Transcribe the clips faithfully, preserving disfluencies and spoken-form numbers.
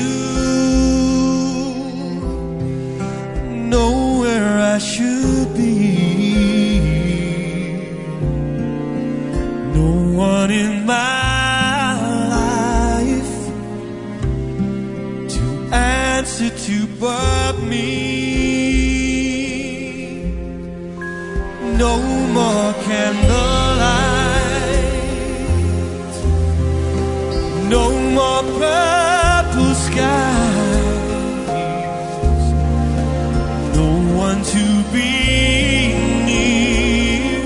know where I should be. No one in my life to answer to but me. No more candlelight, no more purple skies, no one to be near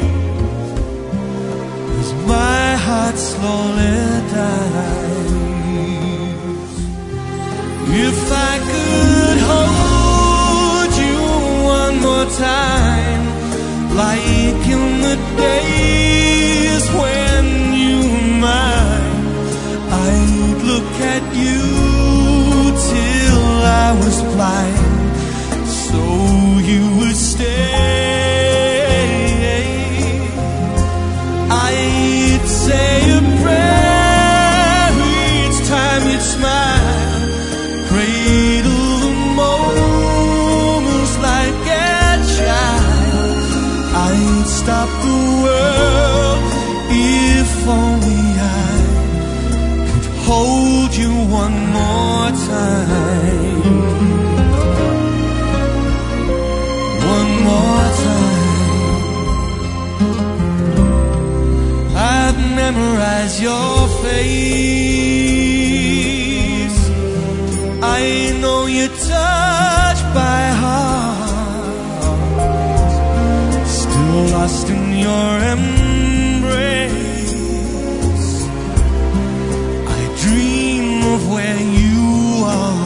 as my heart slowly dies. If I could hold you one more time, like in the days when you were mine, I'd look at you till I was blind, so you would stay. I'd say a prayer each time you'd smile, cradle the moments like a child. I'd stop the world if only I could hold you one more time. One more time. I've memorized your face, I know you're touched by heart, still lost in your embrace. I dream of where you are.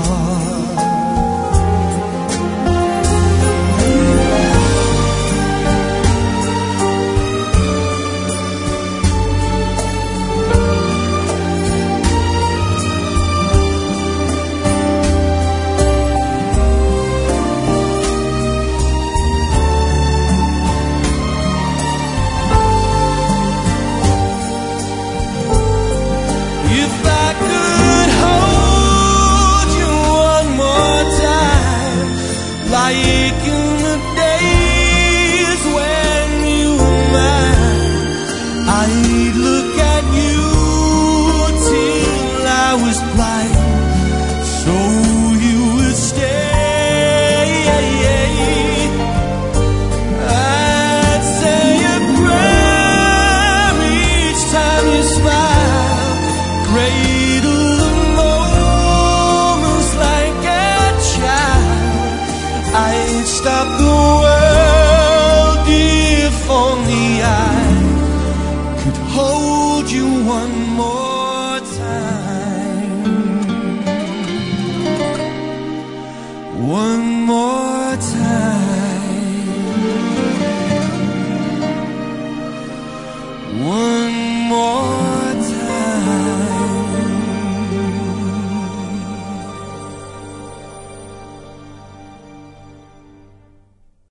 Like in the days when you were mine, I'd look at you till I was blind, so you would stay. I'd say a prayer each time you smile, cradle the moments like a child. I'd stop the world if only I could hold you one more time. One more